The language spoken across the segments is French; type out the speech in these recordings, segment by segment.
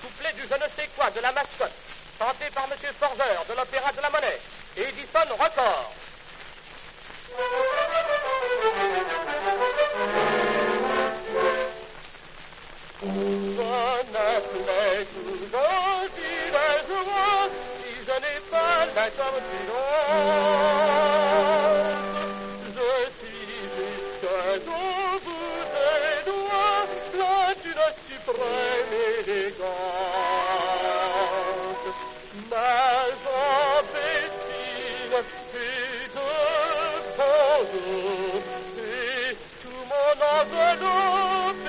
couplet du je ne sais quoi de la mascotte, chanté par M. Forger de l'Opéra de la Monnaie, et Edison Record. Je n'appelais toujours si la joie, si je n'ai pas la confidence. Je suis jusque au bout des doigts, là d'une suprême élégance. Ma jambétine est de bonjour, et tout mon enveloppe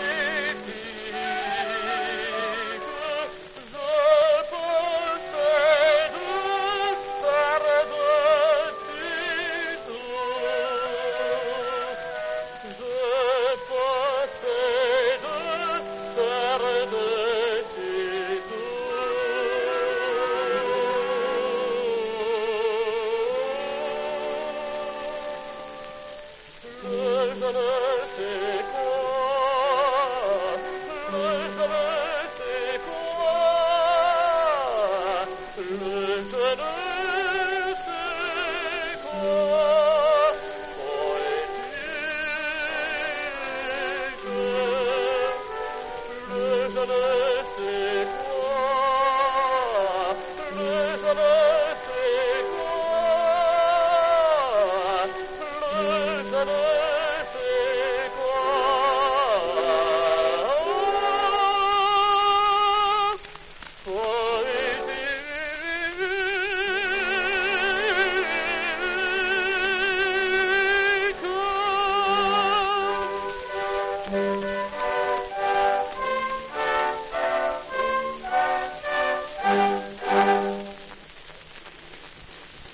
je ne sais